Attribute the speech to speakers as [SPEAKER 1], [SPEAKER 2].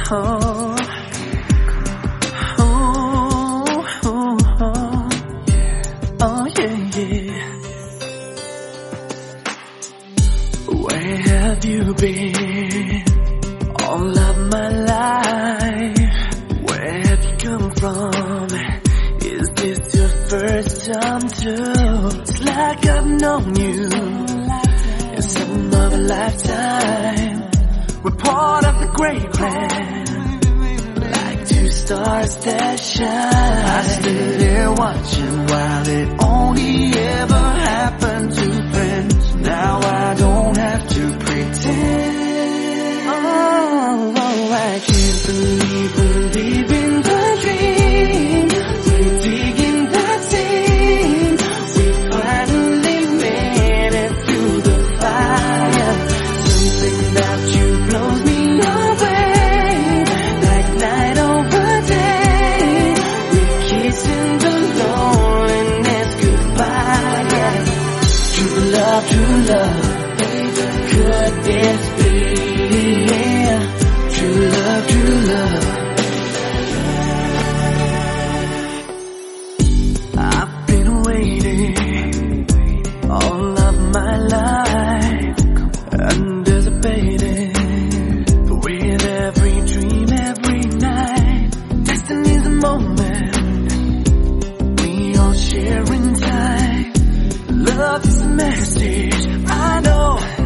[SPEAKER 1] Oh, oh, oh, oh, oh, yeah, yeah. Where have you been all of my life? Where have you come from? Is this your first time too? It's like I've known you in some other lifetime. We're part of the great plan, like two stars that shine. I stood there watching while it only ever happened to friends. Now I don't have to pretend. Oh, I can't believe in the dream. We're digging that scene. We finally made it through the fire. Something about you blows me away, like night over day. We kiss in the loneliness goodbye. Yeah. True love, could this be? Yeah. True love. I've been waiting all of my life, anticipating with every dream, every night. Destiny's a moment we all share in time. Love is a message I know.